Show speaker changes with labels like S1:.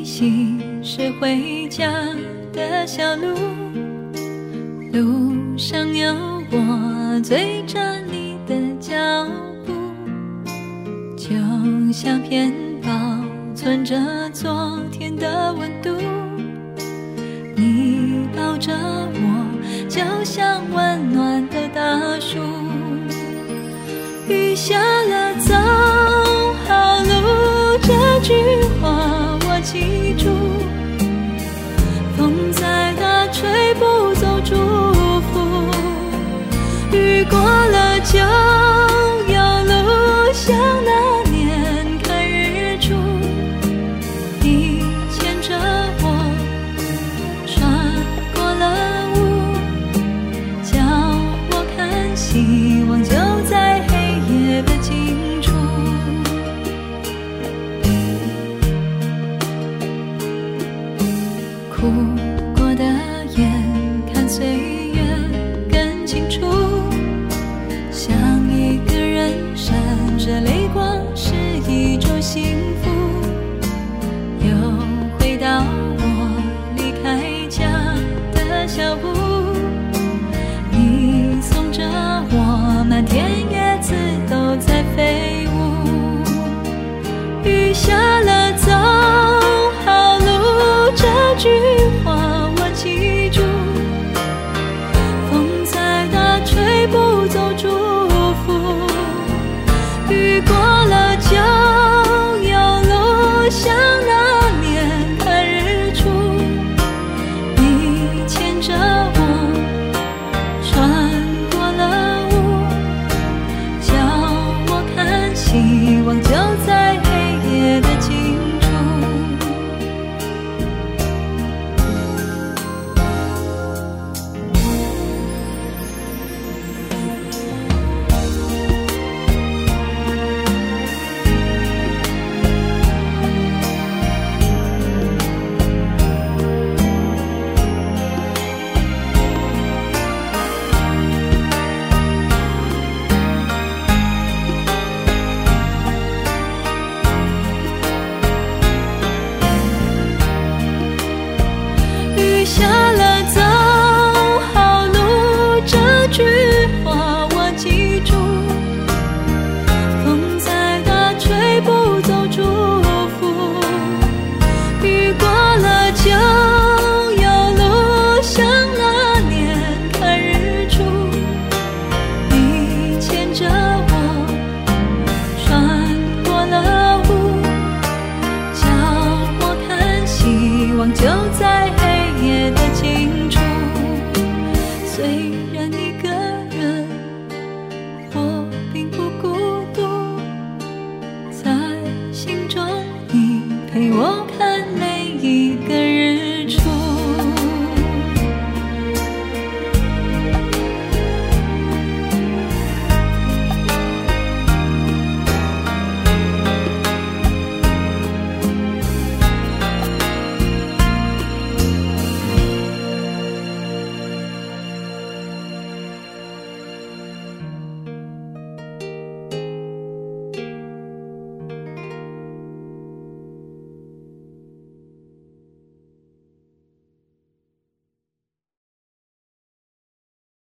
S1: 息是回家的小路，路上有我追着你的脚步，就像片保存着昨天的温度。你抱着我，就像温暖的大树。雨下了走好路，这句话我记住。风再大吹不走祝福，雨过了就有路，像那年看日出。你牵着我穿过了雾，叫我看希望就在黑夜的尽处。哭过的眼看岁月更清楚，像一个人闪着泪光是一种幸福。又回到我离开家的小屋，你送着我，满天叶子都在飞舞。雨下了走好路，这句话我记住。风再大吹不走祝福，雨过了就有路，像那年看日出。你牵着我穿过了雾，叫我看希望就在黑夜的尽处。雨下了走好路，这句话我记住。风再大吹不走祝福，雨过了就有路，像那年看日出。你牵着我穿过了雾，叫我看希望就在